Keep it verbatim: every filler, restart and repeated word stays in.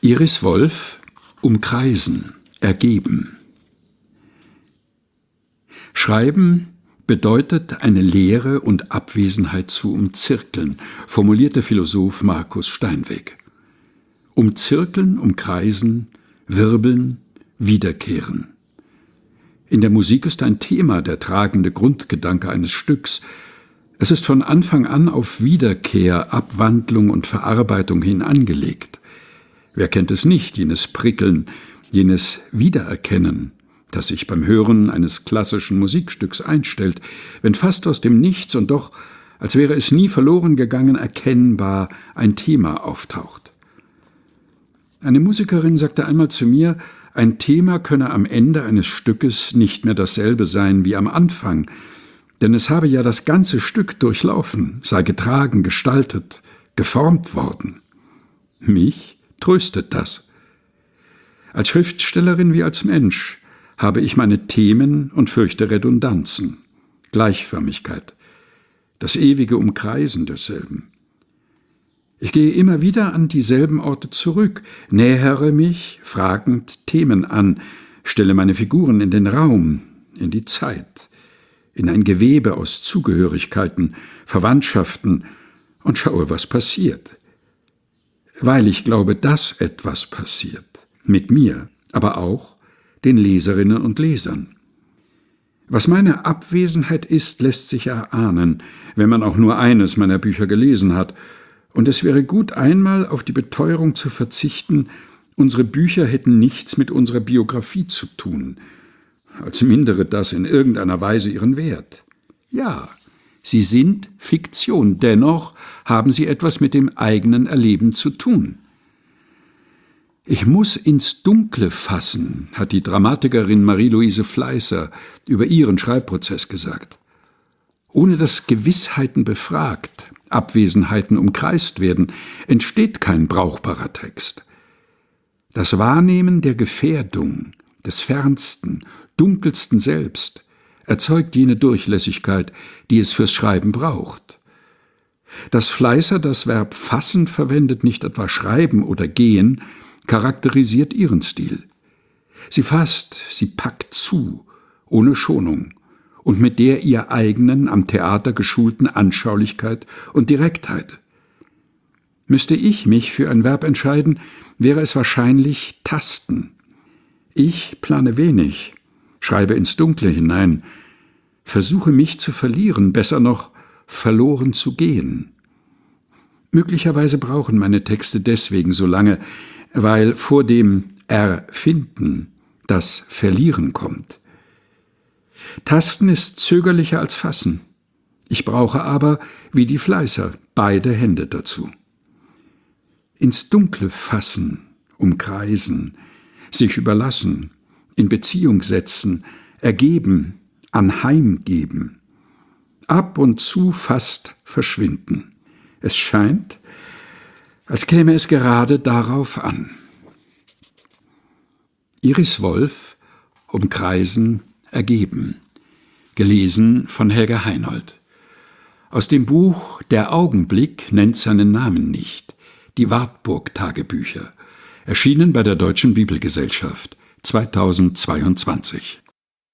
Iris Wolf, umkreisen, ergeben. Schreiben bedeutet, eine Leere und Abwesenheit zu umzirkeln, formuliert der Philosoph Markus Steinweg. Umzirkeln, umkreisen, wirbeln, wiederkehren. In der Musik ist ein Thema der tragende Grundgedanke eines Stücks. Es ist von Anfang an auf Wiederkehr, Abwandlung und Verarbeitung hin angelegt. Wer kennt es nicht, jenes Prickeln, jenes Wiedererkennen, das sich beim Hören eines klassischen Musikstücks einstellt, wenn fast aus dem Nichts und doch, als wäre es nie verloren gegangen, erkennbar ein Thema auftaucht. Eine Musikerin sagte einmal zu mir, ein Thema könne am Ende eines Stückes nicht mehr dasselbe sein wie am Anfang, denn es habe ja das ganze Stück durchlaufen, sei getragen, gestaltet, geformt worden. Mich tröstet das. Als Schriftstellerin wie als Mensch habe ich meine Themen und fürchte Redundanzen, Gleichförmigkeit, das ewige Umkreisen desselben. Ich gehe immer wieder an dieselben Orte zurück, nähere mich fragend Themen an, stelle meine Figuren in den Raum, in die Zeit, in ein Gewebe aus Zugehörigkeiten, Verwandtschaften und schaue, was passiert. Weil ich glaube, dass etwas passiert, mit mir, aber auch den Leserinnen und Lesern. Was meine Abwesenheit ist, lässt sich erahnen, wenn man auch nur eines meiner Bücher gelesen hat, und es wäre gut, einmal auf die Beteuerung zu verzichten, unsere Bücher hätten nichts mit unserer Biografie zu tun, als mindere das in irgendeiner Weise ihren Wert. Ja, sie sind Fiktion, dennoch haben sie etwas mit dem eigenen Erleben zu tun. Ich muss ins Dunkle fassen, hat die Dramatikerin Marie-Louise Fleißer über ihren Schreibprozess gesagt. Ohne dass Gewissheiten befragt, Abwesenheiten umkreist werden, entsteht kein brauchbarer Text. Das Wahrnehmen der Gefährdung, des Fernsten, Dunkelsten Selbst erzeugt jene Durchlässigkeit, die es fürs Schreiben braucht. Dass Fleißer das Verb fassen verwendet, nicht etwa schreiben oder gehen, charakterisiert ihren Stil. Sie fasst, sie packt zu, ohne Schonung und mit der ihr eigenen, am Theater geschulten Anschaulichkeit und Direktheit. Müsste ich mich für ein Verb entscheiden, wäre es wahrscheinlich tasten. Ich plane wenig, schreibe ins Dunkle hinein, versuche mich zu verlieren, besser noch verloren zu gehen. Möglicherweise brauchen meine Texte deswegen so lange, weil vor dem Erfinden das Verlieren kommt. Tasten ist zögerlicher als Fassen. Ich brauche aber, wie die Fleißer, beide Hände dazu. Ins Dunkle fassen, umkreisen, sich überlassen, in Beziehung setzen, ergeben, anheimgeben, ab und zu fast verschwinden. Es scheint, als käme es gerade darauf an. Iris Wolf, umkreisen, ergeben. Gelesen von Helga Heinold. Aus dem Buch Der Augenblick nennt seinen Namen nicht. Die Wartburg-Tagebücher. Erschienen bei der Deutschen Bibelgesellschaft zweitausendzweiundzwanzig.